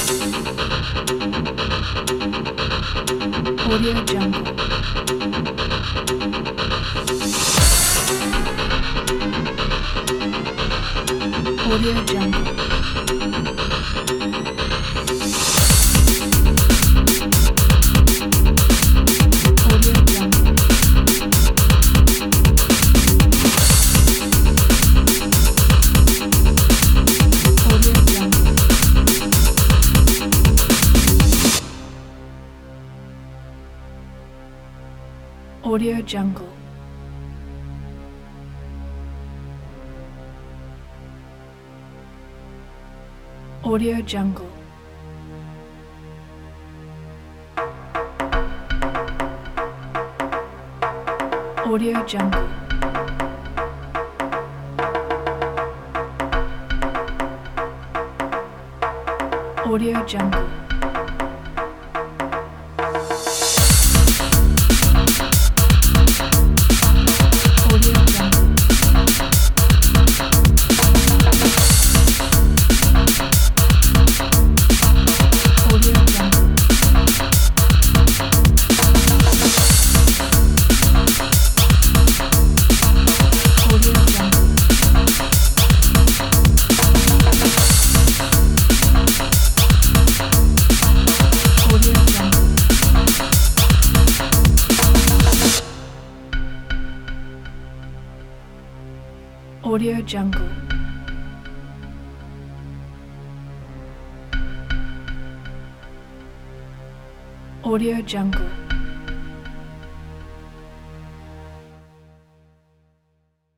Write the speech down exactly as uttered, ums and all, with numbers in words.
Audio Jungle. Audio Jungle. Audio Jungle. Audio Jungle. Audio Jungle. Audio Jungle. Audio Jungle. Audio Jungle. Audio Jungle. Audio Jungle. Audio Jungle. Audio Jungle. Audio Jungle. Audio Jungle.